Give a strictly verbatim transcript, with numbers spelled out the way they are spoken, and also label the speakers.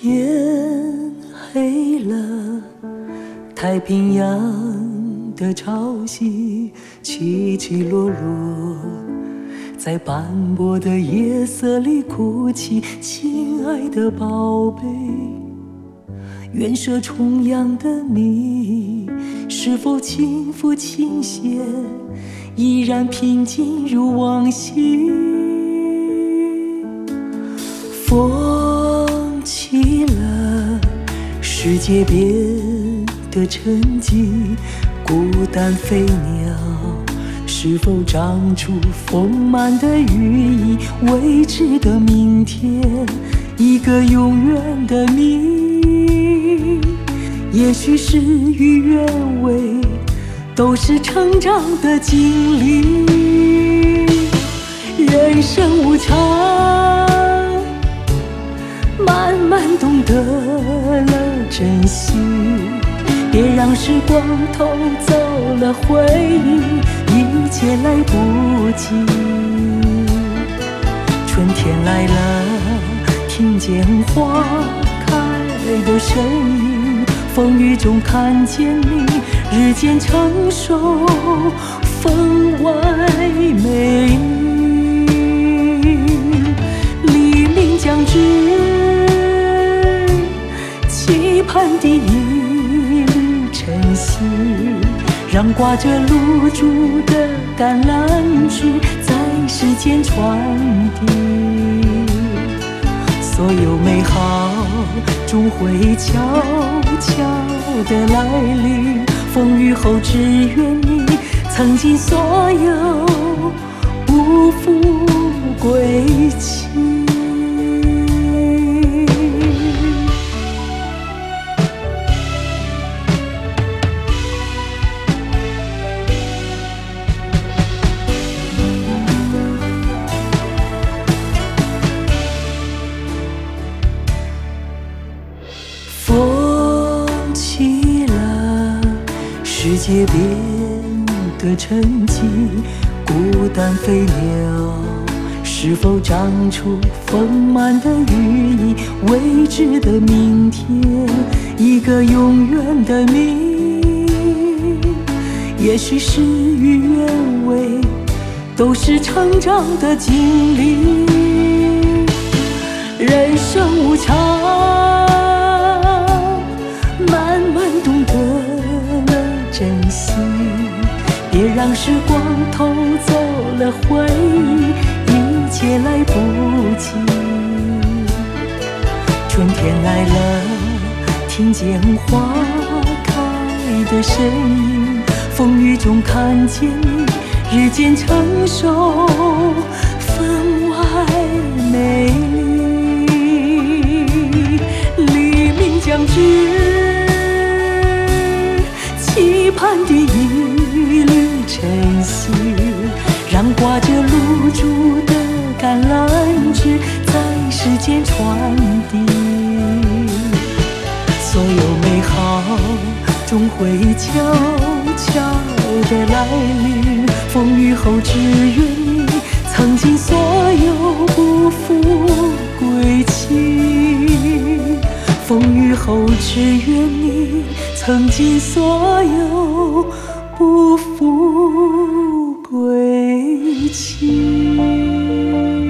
Speaker 1: 天黑了，太平洋的潮汐起起落落，在斑驳的夜色里哭泣。亲爱的宝贝，远涉重洋的你，是否轻抚琴弦，依然平静如往昔？风起了，世界变得沉寂，孤单飞鸟是否长出丰满的羽翼？未知的明天，一个永远的谜。也许事与愿违，都是成长的经历。人生无常，慢慢懂得了珍惜，别让时光偷走了回忆，一切来不及。春天来了，听见花开的声音，风雨中看见你，日渐成熟，分外美丽。黎明将至，期盼第一缕晨曦，让挂着露珠的橄榄枝在世间传递。所有美好终会悄悄地来临，风雨后只愿你曾经所有不负归期。风起了，世界变得沉寂，孤单飞鸟是否长出丰满的羽翼？未知的明天，一个永远的谜。也许事与愿违，都是成长的经历。人生无常，慢慢懂得了珍惜，别让时光偷走了回忆，一切来不及。春天来了，听见花开的声音，风雨中看见你，日渐成熟，分外美丽。黎明将至，期盼第一缕晨曦，让挂着露珠的橄榄枝在世间传递。所有美好终会悄悄地来临，风雨后只愿你曾经所有不负归期。风雨后只愿你曾经所有不负归期。